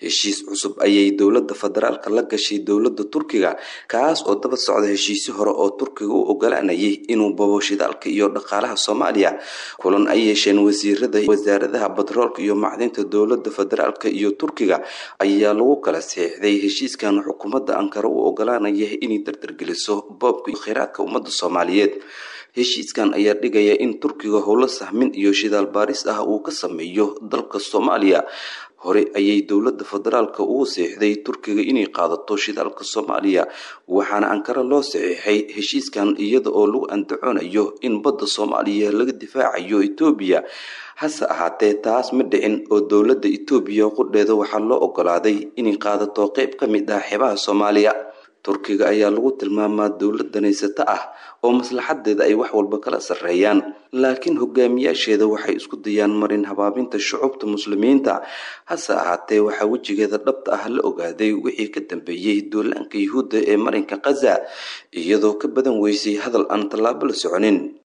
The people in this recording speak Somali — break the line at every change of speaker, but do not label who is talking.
heshiis cusub ayay dowladda federaalka la gashay dowladda Turkiga kaas oo daba socda heshiis hore oo Turkiga u ogolaanayay inuu babo shidaalka iyo dhaqaalaha Soomaaliya kulan ay yeesheen wasaaradaha batroolka iyo macdinta dowladda federaalka iyo Turkiga ayaa lagu kala saxiixday heshiiskan xukuumadda Ankara u ogolaanaya inay dardargeliso boobka kheyraadka ummadda Soomaaliyeed heshiiskan ayaa dhigaya in Turkiga howlo sahmin iyo shidaal baaris ah uu ka sameeyo dalka Soomaaliya hore ayay dowladda federaalka ugu saxiixday Turkiga inay qaadato shidaalka Soomaaliya waxaana Ankara loo saxiixay heshiiskan iyada oo lagu andacoonayo in badda Soomaaliya laga difaacayo Itoobiya hase ahaatee taas ma dhicin oo dowladda Itoobiya qudheeda waxaa loo ogolaaday inay qaadato qayb ka mid ah xeebaha Soomaaliya Turkiga ayaa lagu tilmaamaa dowlad daneysata ah oo maslaxadeeda ay wax walba kala sareeyaan laakiin hogaamiyaasheeda waxay isku dayaan marin habaabinta shucuubta muslimiinta hase ahaatee waxa wajigeeda dhabta ah la ogaaday wixii ka dambeeyay duulaanka Yuhuudda ee marinka Gaza iyadoo ka badan weysay hadal aan talaabo la soconin